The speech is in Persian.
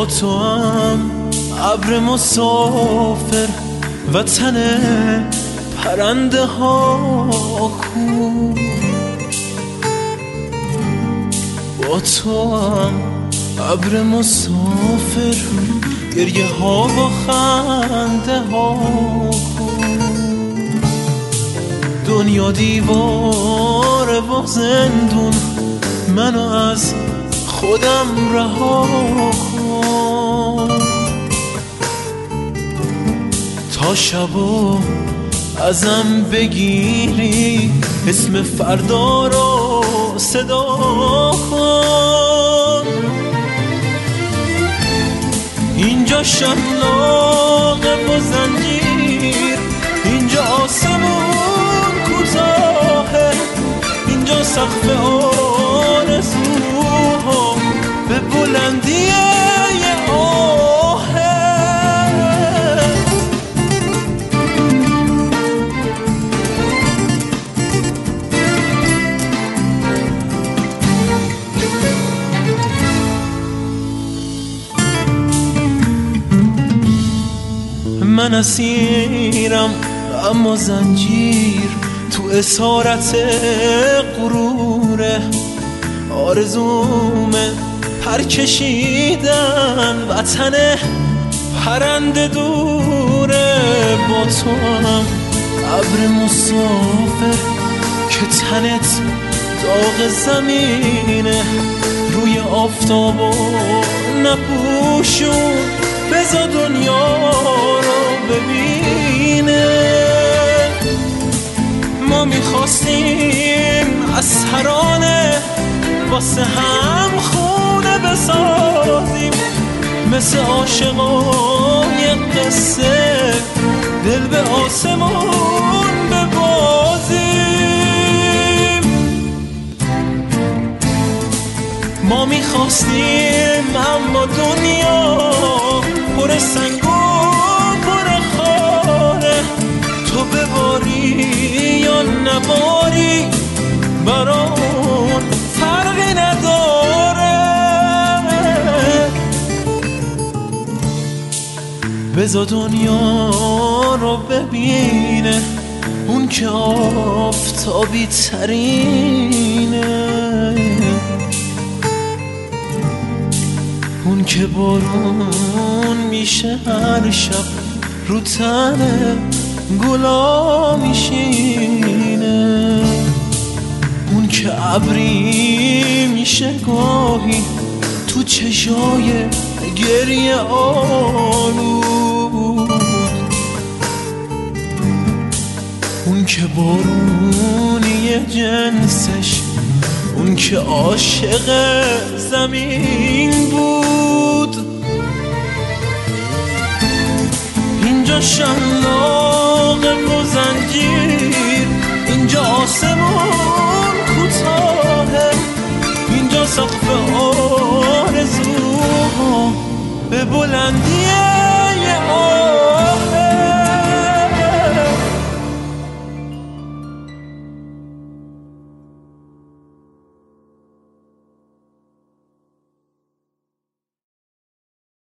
تو هم ابر مسافر وطن پرنده ها کو. با تو هم ابر مسافر گریه ها با خنده ها کو. دنیا دیواره و زندون منو از خودم رها کن. تا شبو ازم بگیری اسم فردا رو صدا کن. اینجا شلاقه و زنجیر، اینجا آسمون کوتاهه، اینجا سقف آرزوها به بلندی یه آهه. من اسیرم اما زنجیر تو اسارت غروره. آرزومه پر کشیدن وطن پرنده دوره. با تو هم ابر مسافر که تنت داغ زمینه، روی آفتاب و نپوشون بذار دنیا رو ببینه. ما میخواستیم از ترانه واسه هم خونه بسازیم، مثل عاشقای قصه دل به آسمون ببازیم. ما میخواستیم اما دنیا پر سنگ و پر خاره، تو بباری یا نباری برامون فرقی نداره. بذار دنیا رو ببینه اون که آفتابی ترینه، اون که بارون میشه هر شب رو تن گلا میشینه، اون که ابری میشه گاهی تو چشای گریه آلود، اون که بارونی جنسش، اون که عاشق زمین بود. اینجا شلاقه و زنجیر، اینجا آسمون کوتاهه، اینجا سقف آرزوها به بلندی